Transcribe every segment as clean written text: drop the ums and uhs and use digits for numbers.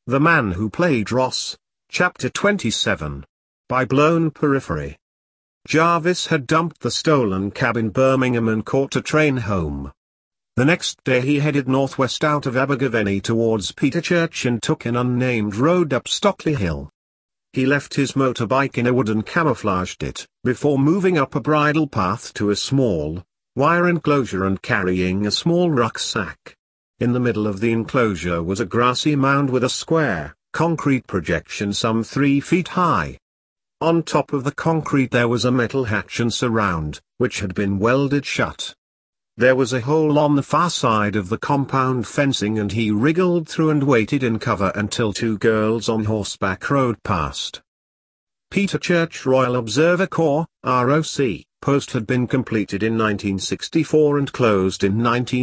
The Man Who Played Ross, Chapter 27. By Blown Periphery. Jarvis had dumped the stolen cab in Birmingham and caught a train home. The next day he headed northwest out of Abergavenny towards Peterchurch and took an unnamed road up Stockley Hill. He left his motorbike in a wood and camouflaged it, before moving up a bridle path to a small, wire enclosure and carrying a small rucksack. In the middle of the enclosure was a grassy mound with a square, concrete projection some 3 feet high. On top of the concrete there was a metal hatch and surround, which had been welded shut. There was a hole on the far side of the compound fencing and he wriggled through and waited in cover until 2 girls on horseback rode past. Peterchurch Royal Observer Corps, ROC, post had been completed in 1964 and closed in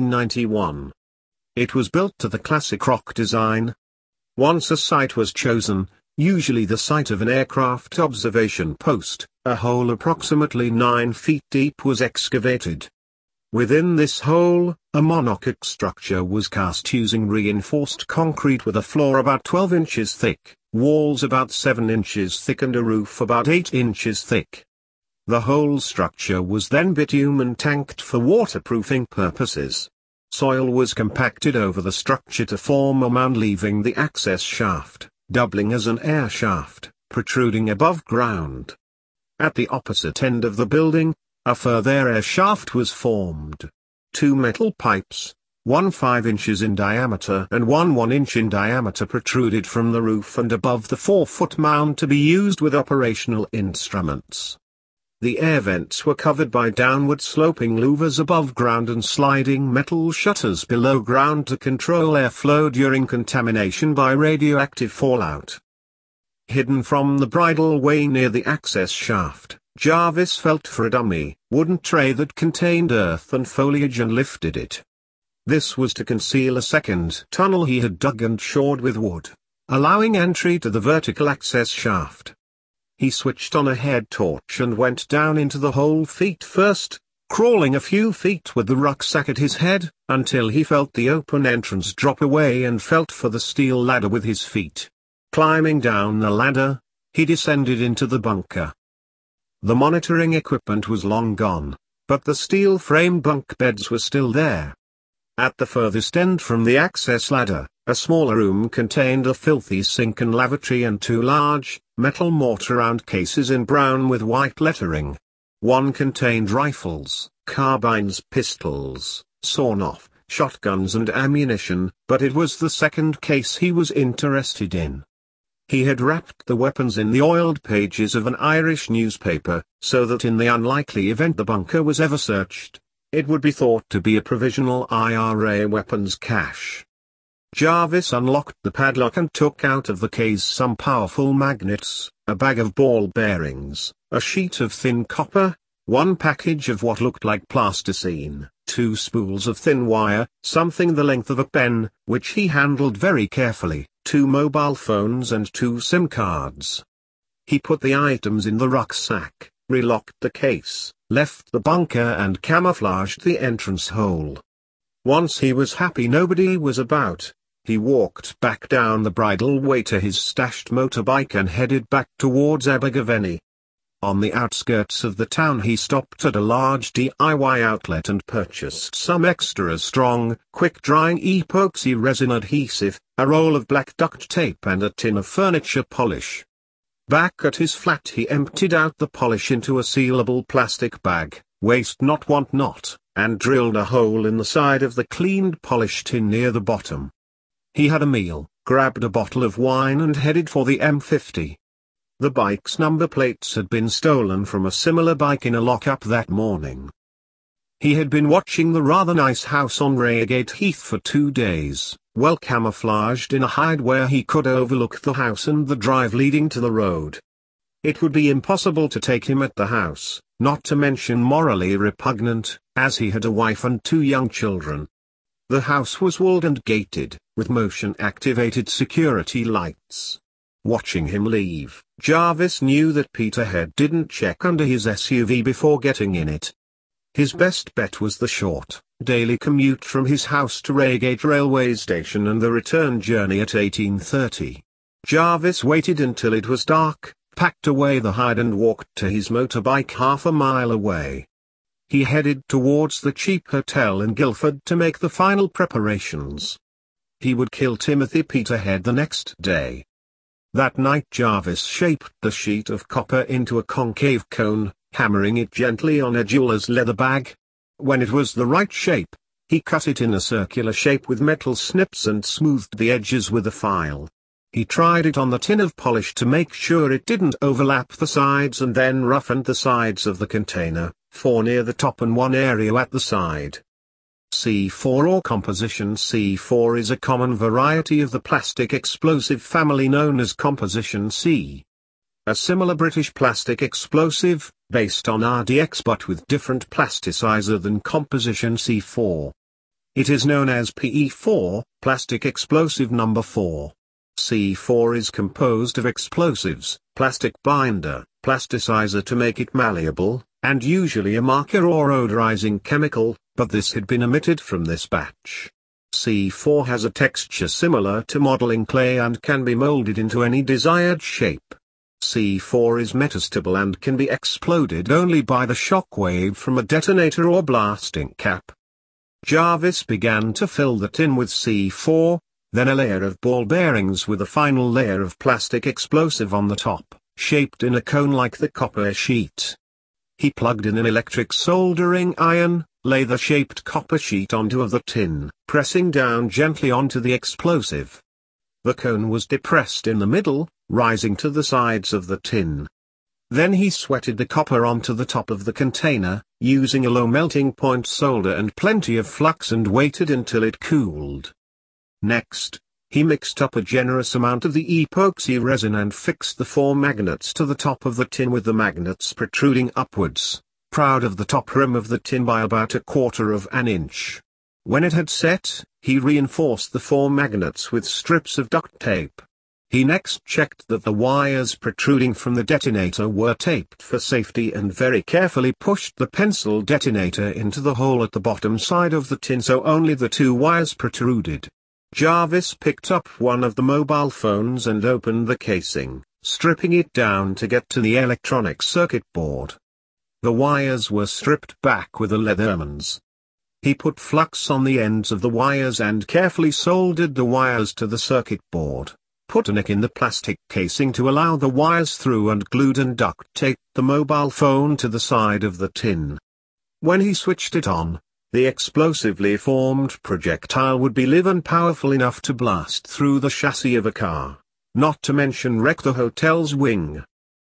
1991. It was built to the classic rock design. Once a site was chosen, usually the site of an aircraft observation post, a hole approximately 9 feet deep was excavated. Within this hole, a monocoque structure was cast using reinforced concrete with a floor about 12 inches thick, walls about 7 inches thick and a roof about 8 inches thick. The whole structure was then bitumen tanked for waterproofing purposes. Soil was compacted over the structure to form a mound, leaving the access shaft, doubling as an air shaft, protruding above ground. At the opposite end of the building, a further air shaft was formed. 2 metal pipes, one 5 inches in diameter and one 1 inch in diameter, protruded from the roof and above the 4-foot mound to be used with operational instruments. The air vents were covered by downward sloping louvers above ground and sliding metal shutters below ground to control airflow during contamination by radioactive fallout. Hidden from the bridleway near the access shaft, Jarvis felt for a dummy, wooden tray that contained earth and foliage and lifted it. This was to conceal a second tunnel he had dug and shored with wood, allowing entry to the vertical access shaft. He switched on a head torch and went down into the hole feet first, crawling a few feet with the rucksack at his head, until he felt the open entrance drop away and felt for the steel ladder with his feet. Climbing down the ladder, he descended into the bunker. The monitoring equipment was long gone, but the steel frame bunk beds were still there. At the furthest end from the access ladder, a smaller room contained a filthy sink and lavatory and 2 large, metal mortar-round cases in brown with white lettering. One contained rifles, carbines, pistols, sawn-off, shotguns and ammunition, but it was the second case he was interested in. He had wrapped the weapons in the oiled pages of an Irish newspaper, so that in the unlikely event the bunker was ever searched, it would be thought to be a provisional IRA weapons cache. Jarvis unlocked the padlock and took out of the case some powerful magnets, a bag of ball bearings, a sheet of thin copper, 1 package of what looked like plasticine, 2 spools of thin wire, something the length of a pen, which he handled very carefully, 2 mobile phones and 2 SIM cards. He put the items in the rucksack, relocked the case, left the bunker and camouflaged the entrance hole. Once he was happy nobody was about, he walked back down the bridleway to his stashed motorbike and headed back towards Abergavenny. On the outskirts of the town he stopped at a large DIY outlet and purchased some extra strong, quick-drying epoxy resin adhesive, a roll of black duct tape and a tin of furniture polish. Back at his flat he emptied out the polish into a sealable plastic bag, waste not want not, and drilled a hole in the side of the cleaned polish tin near the bottom. He had a meal, grabbed a bottle of wine and headed for the M50. The bike's number plates had been stolen from a similar bike in a lockup that morning. He had been watching the rather nice house on Reigate Heath for 2 days, well camouflaged in a hide where he could overlook the house and the drive leading to the road. It would be impossible to take him at the house, not to mention morally repugnant, as he had a wife and 2 young children. The house was walled and gated, with motion-activated security lights. Watching him leave, Jarvis knew that Peterhead didn't check under his SUV before getting in it. His best bet was the short, daily commute from his house to Reigate railway station and the return journey at 18:30. Jarvis waited until it was dark, packed away the hide and walked to his motorbike half a mile away. He headed towards the cheap hotel in Guildford to make the final preparations. He would kill Timothy Peterhead the next day. That night Jarvis shaped the sheet of copper into a concave cone, hammering it gently on a jeweler's leather bag. When it was the right shape, he cut it in a circular shape with metal snips and smoothed the edges with a file. He tried it on the tin of polish to make sure it didn't overlap the sides and then roughened the sides of the container, 4 near the top and 1 area at the side. C4 or composition C4 is a common variety of the plastic explosive family known as composition C. A similar British plastic explosive, based on RDX but with different plasticizer than composition C4. It is known as PE4, plastic explosive number 4. C4 is composed of explosives, plastic binder, plasticizer to make it malleable, and usually a marker or odorizing chemical, but this had been omitted from this batch. C4 has a texture similar to modeling clay and can be molded into any desired shape. C4 is metastable and can be exploded only by the shock wave from a detonator or blasting cap. Jarvis began to fill the tin with C4, then a layer of ball bearings with a final layer of plastic explosive on the top, shaped in a cone like the copper sheet. He plugged in an electric soldering iron, lay the shaped copper sheet onto the tin, pressing down gently onto the explosive. The cone was depressed in the middle, rising to the sides of the tin. Then he sweated the copper onto the top of the container, using a low melting point solder and plenty of flux, and waited until it cooled. Next, he mixed up a generous amount of the epoxy resin and fixed the 4 magnets to the top of the tin with the magnets protruding upwards, proud of the top rim of the tin by about 1/4 of an inch. When it had set, he reinforced the 4 magnets with strips of duct tape. He next checked that the wires protruding from the detonator were taped for safety and very carefully pushed the pencil detonator into the hole at the bottom side of the tin so only the 2 wires protruded. Jarvis picked up one of the mobile phones and opened the casing, stripping it down to get to the electronic circuit board. The wires were stripped back with a Leatherman's. He put flux on the ends of the wires and carefully soldered the wires to the circuit board, put a nick in the plastic casing to allow the wires through, and glued and duct taped the mobile phone to the side of the tin. When he switched it on, the explosively formed projectile would be live and powerful enough to blast through the chassis of a car, not to mention wreck the hotel's wing.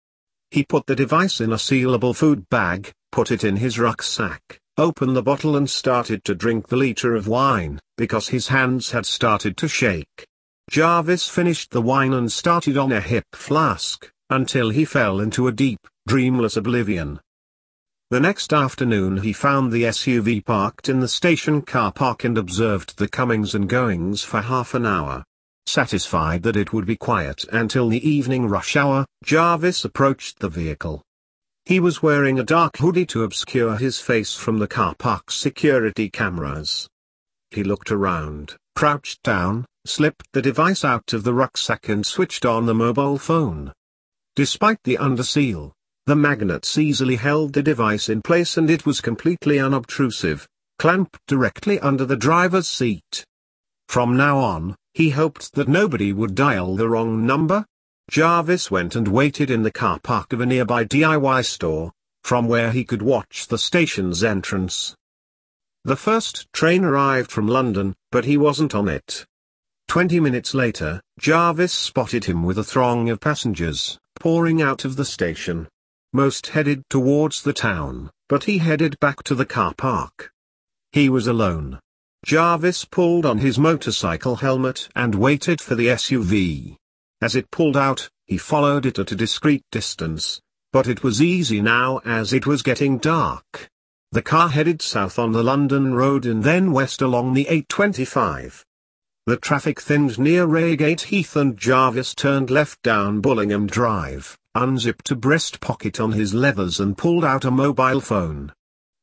He put the device in a sealable food bag, put it in his rucksack, opened the bottle and started to drink the liter of wine, because his hands had started to shake. Jarvis finished the wine and started on a hip flask, until he fell into a deep, dreamless oblivion. The next afternoon he found the SUV parked in the station car park and observed the comings and goings for half an hour. Satisfied that it would be quiet until the evening rush hour, Jarvis approached the vehicle. He was wearing a dark hoodie to obscure his face from the car park's security cameras. He looked around, crouched down, slipped the device out of the rucksack and switched on the mobile phone. Despite the underseal, the magnets easily held the device in place and it was completely unobtrusive, clamped directly under the driver's seat. From now on, he hoped that nobody would dial the wrong number. Jarvis went and waited in the car park of a nearby DIY store, from where he could watch the station's entrance. The first train arrived from London, but he wasn't on it. 20 minutes later, Jarvis spotted him with a throng of passengers, pouring out of the station. Most headed towards the town, but he headed back to the car park. He was alone. Jarvis pulled on his motorcycle helmet and waited for the SUV. As it pulled out, he followed it at a discreet distance, but it was easy now as it was getting dark. The car headed south on the London road and then west along the A25. The traffic thinned near Reigate Heath and Jarvis turned left down Bullingham Drive, unzipped a breast pocket on his leathers and pulled out a mobile phone.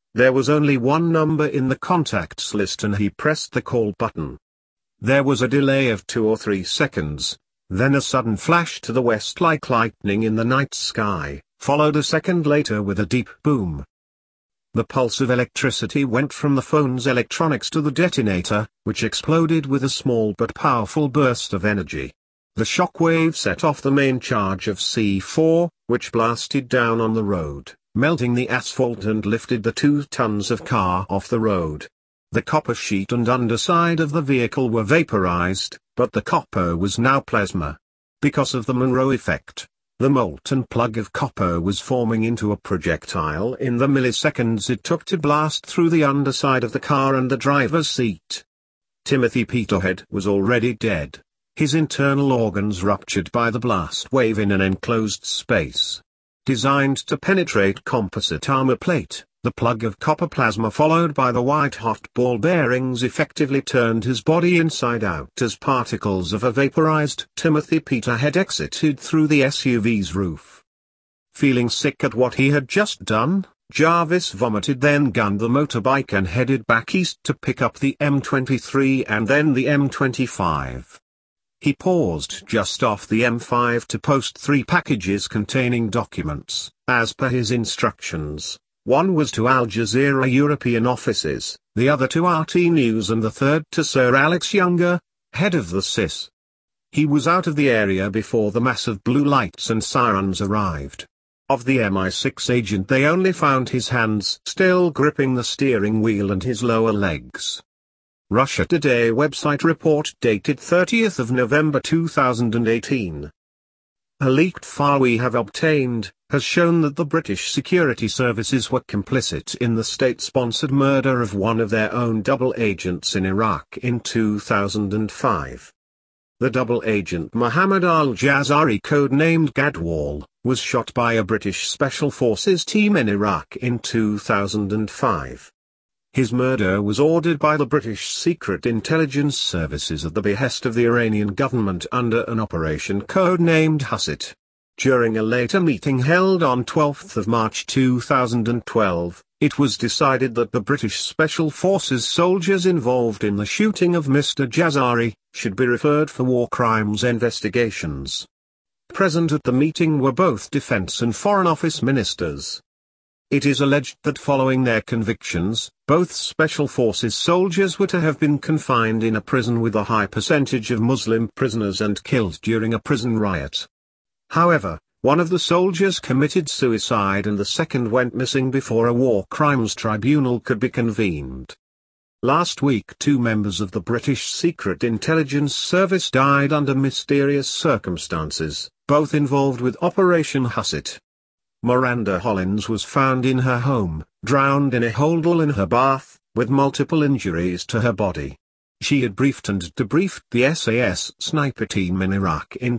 There was only one number in the contacts list and he pressed the call button. There was a delay of 2 or 3 seconds, then a sudden flash to the west like lightning in the night sky, followed a second later with a deep boom. The pulse of electricity went from the phone's electronics to the detonator, which exploded with a small but powerful burst of energy. The shock wave set off the main charge of C4, which blasted down on the road, melting the asphalt and lifted the 2 tons of car off the road. The copper sheet and underside of the vehicle were vaporized, but the copper was now plasma. Because of the Monroe effect, the molten plug of copper was forming into a projectile in the milliseconds it took to blast through the underside of the car and the driver's seat. Timothy Peterhead was already dead, his internal organs ruptured by the blast wave in an enclosed space. Designed to penetrate composite armor plate, the plug of copper plasma followed by the white-hot ball bearings effectively turned his body inside out as particles of a vaporized Timothy Peterhead exited through the SUV's roof. Feeling sick at what he had just done, Jarvis vomited, then gunned the motorbike and headed back east to pick up the M23 and then the M25. He paused just off the M5 to post 3 packages containing documents, as per his instructions. One was to Al Jazeera European offices, the other to RT News and the third to Sir Alex Younger, head of the SIS. He was out of the area before the massive blue lights and sirens arrived. Of the MI6 agent they only found his hands still gripping the steering wheel and his lower legs. Russia Today website report dated 30th of November 2018. A leaked file we have obtained has shown that the British security services were complicit in the state-sponsored murder of one of their own double agents in Iraq in 2005. The double agent Mohammed al-Jazari, codenamed Gadwal, was shot by a British Special Forces team in Iraq in 2005. His murder was ordered by the British Secret Intelligence Services at the behest of the Iranian government under an operation codenamed Hussit. During a later meeting held on 12 March 2012, it was decided that the British Special Forces soldiers involved in the shooting of Mr. Jazari should be referred for war crimes investigations. Present at the meeting were both Defence and Foreign Office ministers. It is alleged that following their convictions, both Special Forces soldiers were to have been confined in a prison with a high percentage of Muslim prisoners and killed during a prison riot. However, one of the soldiers committed suicide and the second went missing before a war crimes tribunal could be convened. Last week 2 members of the British Secret Intelligence Service died under mysterious circumstances, both involved with Operation Hussit. Miranda Hollins was found in her home, drowned in a holdall in her bath, with multiple injuries to her body. She had briefed and debriefed the SAS sniper team in Iraq in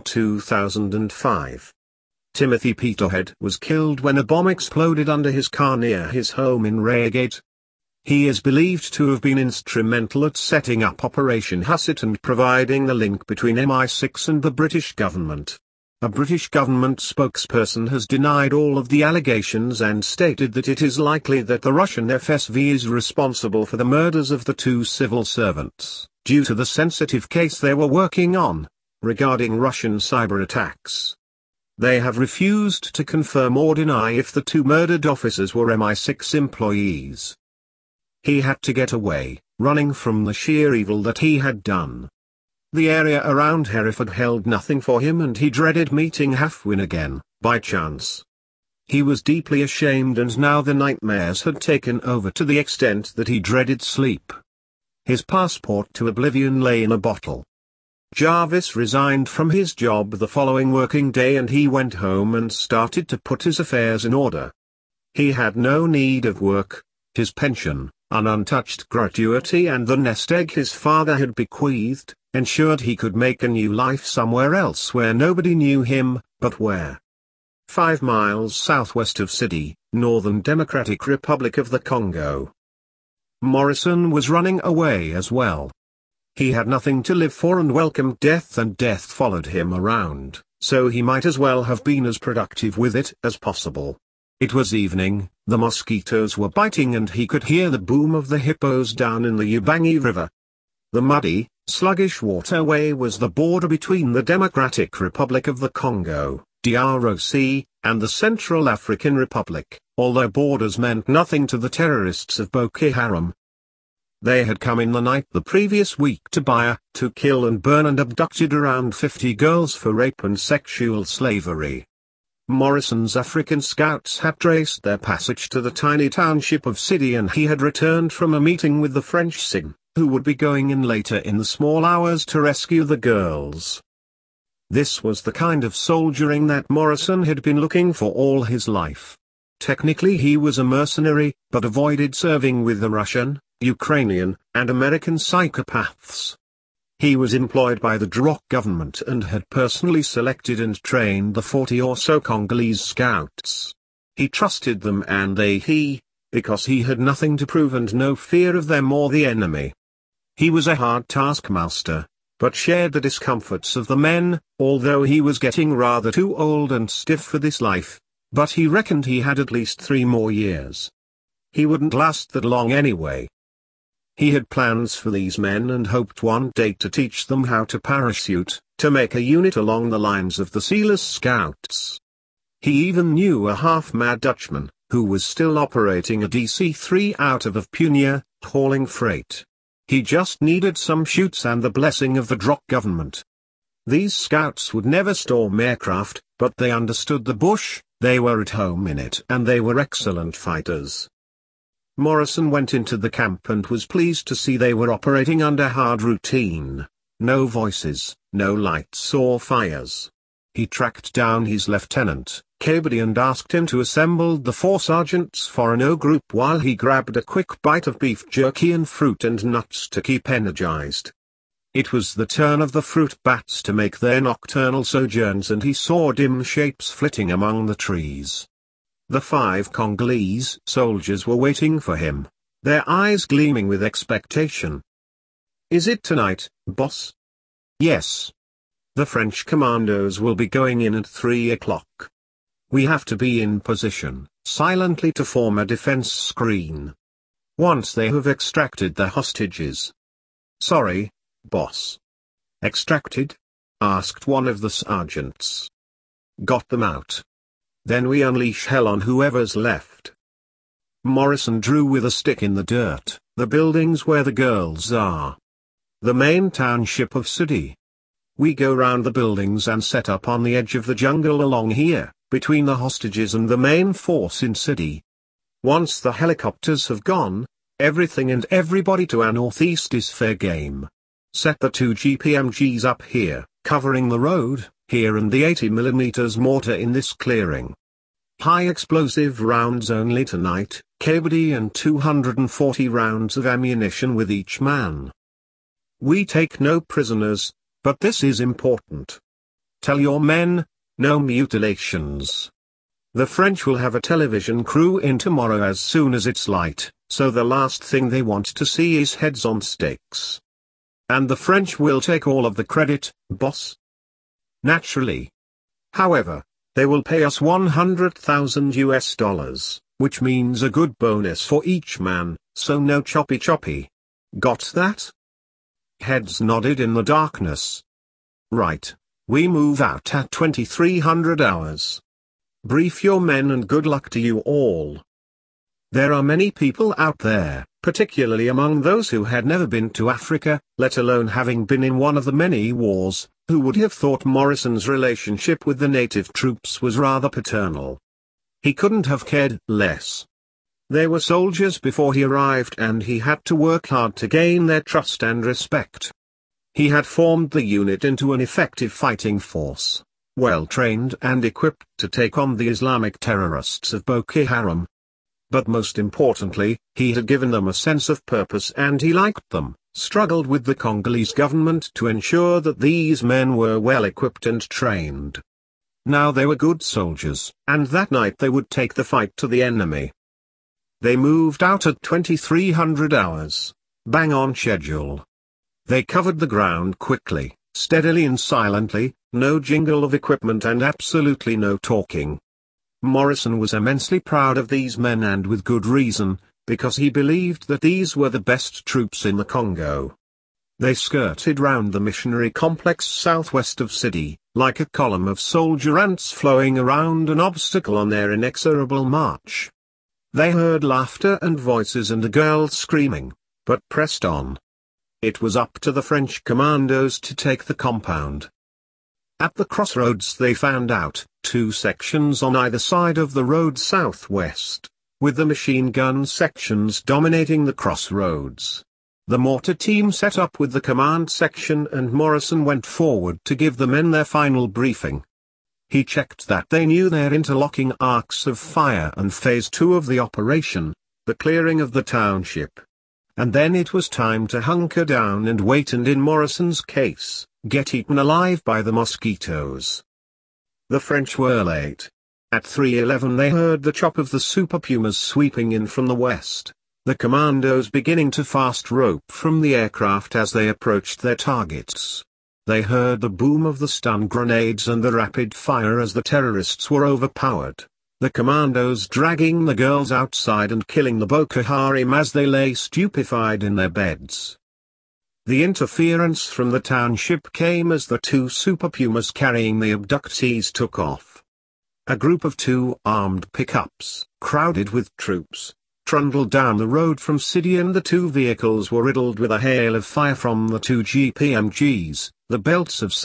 2005. Timothy Peterhead was killed when a bomb exploded under his car near his home in Reigate. He is believed to have been instrumental at setting up Operation Hussit and providing the link between MI6 and the British government. A British government spokesperson has denied all of the allegations and stated that it is likely that the Russian FSB is responsible for the murders of the 2 civil servants, due to the sensitive case they were working on, regarding Russian cyber attacks. They have refused to confirm or deny if the 2 murdered officers were MI6 employees. He had to get away, running from the sheer evil that he had done. The area around Hereford held nothing for him and he dreaded meeting Hafwin again, by chance. He was deeply ashamed and now the nightmares had taken over to the extent that he dreaded sleep. His passport to oblivion lay in a bottle. Jarvis resigned from his job the following working day and he went home and started to put his affairs in order. He had no need of work, his pension, an untouched gratuity and the nest egg his father had bequeathed, ensured he could make a new life somewhere else where nobody knew him, but where? 5 miles southwest of Sidi, Northern Democratic Republic of the Congo. Morrison was running away as well. He had nothing to live for and welcomed death, and death followed him around, so he might as well have been as productive with it as possible. It was evening, The mosquitoes were biting and he could hear the boom of the hippos down in the Ubangi River. The muddy, sluggish waterway was the border between the Democratic Republic of the Congo, DRC, and the Central African Republic, although borders meant nothing to the terrorists of Boko Haram. They had come in the night the previous week to Buea, to kill and burn and abducted around 50 girls for rape and sexual slavery. Morrison's African scouts had traced their passage to the tiny township of Sidi, and he had returned from a meeting with the French SIG, who would be going in later in the small hours to rescue the girls. This was the kind of soldiering that Morrison had been looking for all his life. Technically he was a mercenary, but avoided serving with the Russian, Ukrainian, and American psychopaths. He was employed by the DROC government and had personally selected and trained the 40 or so Congolese scouts. He trusted them and because he had nothing to prove and no fear of them or the enemy. He was a hard taskmaster, but shared the discomforts of the men, although he was getting rather too old and stiff for this life, but he reckoned he had at least 3 more years. He wouldn't last that long anyway. He had plans for these men and hoped one day to teach them how to parachute, to make a unit along the lines of the Sealess Scouts. He even knew a half-mad Dutchman, who was still operating a DC-3 out of Punia, hauling freight. He just needed some chutes and the blessing of the DROC government. These scouts would never storm aircraft, but they understood the bush, they were at home in it, and they were excellent fighters. Morrison went into the camp and was pleased to see they were operating under hard routine. No voices, no lights or fires. He tracked down his lieutenant, Kebede, and asked him to assemble the 4 sergeants for an O group while he grabbed a quick bite of beef jerky and fruit and nuts to keep energized. It was the turn of the fruit bats to make their nocturnal sojourns, and he saw dim shapes flitting among the trees. The 5 Congolese soldiers were waiting for him, their eyes gleaming with expectation. "Is it tonight, boss?" "Yes. The French commandos will be going in at 3 o'clock. We have to be in position, silently, to form a defense screen. Once they have extracted the hostages." "Sorry, boss." "Extracted?" asked one of the sergeants. "Got them out. Then we unleash hell on whoever's left." Morrison drew with a stick in the dirt, the buildings where the girls are. "The main township of Sidi. We go round the buildings and set up on the edge of the jungle along here, between the hostages and the main force in Sidi. Once the helicopters have gone, everything and everybody to our northeast is fair game. Set the 2 GPMGs up here, covering the road, here, and the 80mm mortar in this clearing. High explosive rounds only tonight, Kebede, and 240 rounds of ammunition with each man. We take no prisoners, but this is important. Tell your men, no mutilations. The French will have a television crew in tomorrow as soon as it's light, so the last thing they want to see is heads on stakes. And the French will take all of the credit, boss?" "Naturally. However, they will pay us $100,000, which means a good bonus for each man, so no choppy. Got that?" Heads nodded in the darkness. "Right. We move out at 2300 hours. Brief your men and good luck to you all." There are many people out there, particularly among those who had never been to Africa, let alone having been in one of the many wars, who would have thought Morrison's relationship with the native troops was rather paternal. He couldn't have cared less. They were soldiers before he arrived, and he had to work hard to gain their trust and respect. He had formed the unit into an effective fighting force, well trained and equipped to take on the Islamic terrorists of Boko Haram. But most importantly, he had given them a sense of purpose, and he liked them, struggled with the Congolese government to ensure that these men were well equipped and trained. Now they were good soldiers, and that night they would take the fight to the enemy. They moved out at 2300 hours, bang on schedule. They covered the ground quickly, steadily and silently, no jingle of equipment and absolutely no talking. Morrison was immensely proud of these men, and with good reason, because he believed that these were the best troops in the Congo. They skirted round the missionary complex southwest of Sidi, like a column of soldier ants flowing around an obstacle on their inexorable march. They heard laughter and voices and a girl screaming, but pressed on. It was up to the French commandos to take the compound. At the crossroads they found out, 2 sections on either side of the road southwest, with the machine gun sections dominating the crossroads. The mortar team set up with the command section, and Morrison went forward to give the men their final briefing. He checked that they knew their interlocking arcs of fire and phase 2 of the operation, the clearing of the township. And then it was time to hunker down and wait, and in Morrison's case, get eaten alive by the mosquitoes. The French were late. At 3:11 they heard the chop of the Super Pumas sweeping in from the west, the commandos beginning to fast rope from the aircraft as they approached their targets. They heard the boom of the stun grenades and the rapid fire as the terrorists were overpowered, the commandos dragging the girls outside and killing the Boko Haram as they lay stupefied in their beds. The interference from the township came as the 2 Super Pumas carrying the abductees took off. A group of 2 armed pickups, crowded with troops, trundled down the road from Sidi, and the 2 vehicles were riddled with a hail of fire from the 2 GPMGs, the belts of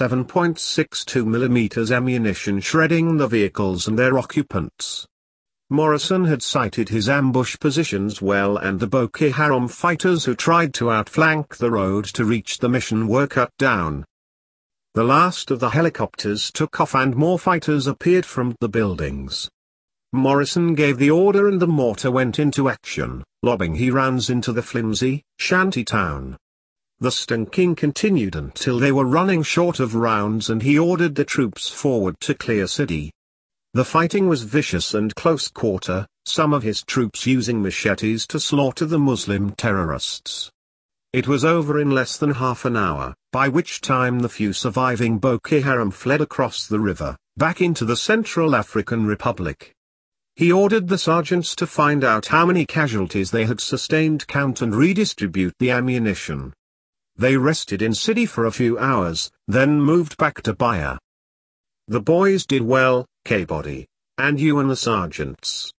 7.62 mm ammunition shredding the vehicles and their occupants. Morrison had sighted his ambush positions well, and the Boko Haram fighters who tried to outflank the road to reach the mission were cut down. The last of the helicopters took off and more fighters appeared from the buildings. Morrison gave the order and the mortar went into action, lobbing he rounds into the flimsy, shanty town. The stinking continued until they were running short of rounds, and he ordered the troops forward to clear Sidi. The fighting was vicious and close quarter, some of his troops using machetes to slaughter the Muslim terrorists. It was over in less than half an hour, by which time the few surviving Boko Haram fled across the river, back into the Central African Republic. He ordered the sergeants to find out how many casualties they had sustained, count and redistribute the ammunition. They rested in Sidi for a few hours, then moved back to Baya. The boys did well, K-Body, and you and the sergeants.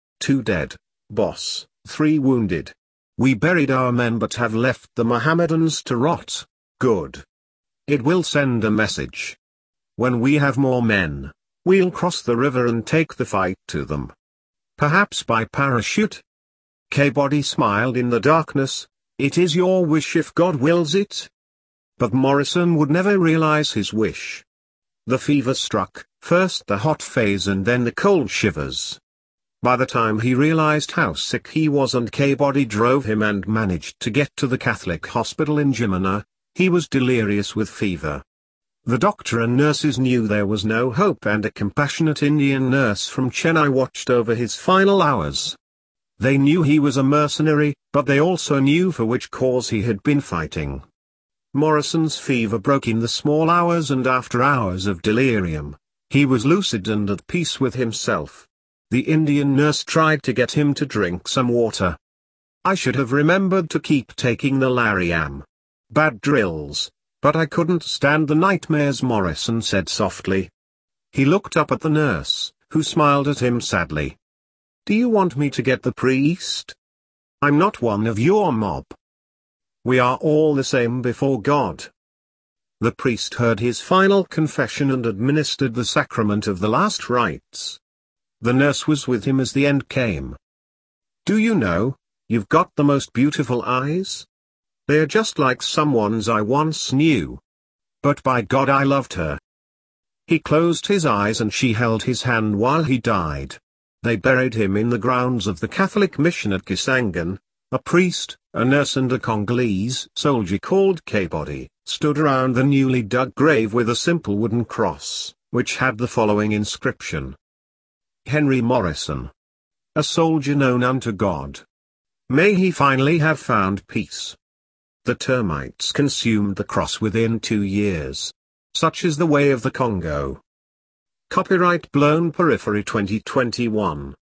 2 dead, boss, 3 wounded. We buried our men but have left the Mohammedans to rot. Good. It will send a message. When we have more men, we'll cross the river and take the fight to them. Perhaps by parachute? K-Body smiled in the darkness. It is your wish if God wills it. But Morrison would never realize his wish. The fever struck, first the hot phase and then the cold shivers. By the time he realized how sick he was and K-Body drove him and managed to get to the Catholic hospital in Jimena, he was delirious with fever. The doctor and nurses knew there was no hope, and a compassionate Indian nurse from Chennai watched over his final hours. They knew he was a mercenary, but they also knew for which cause he had been fighting. Morrison's fever broke in the small hours, and after hours of delirium, he was lucid and at peace with himself. The Indian nurse tried to get him to drink some water. I should have remembered to keep taking the Lariam. Bad drills, but I couldn't stand the nightmares, Morrison said softly. He looked up at the nurse, who smiled at him sadly. Do you want me to get the priest? I'm not one of your mob. We are all the same before God. The priest heard his final confession and administered the sacrament of the last rites. The nurse was with him as the end came. Do you know, you've got the most beautiful eyes? They're just like someone's I once knew. But by God, I loved her. He closed his eyes and she held his hand while he died. They buried him in the grounds of the Catholic mission at Kisangani. A priest, a nurse and a Congolese soldier called K-Body stood around the newly dug grave with a simple wooden cross, which had the following inscription. Henry Morrison. A soldier known unto God. May he finally have found peace. The termites consumed the cross within 2 years. Such is the way of the Congo. Copyright Blown Periphery 2021.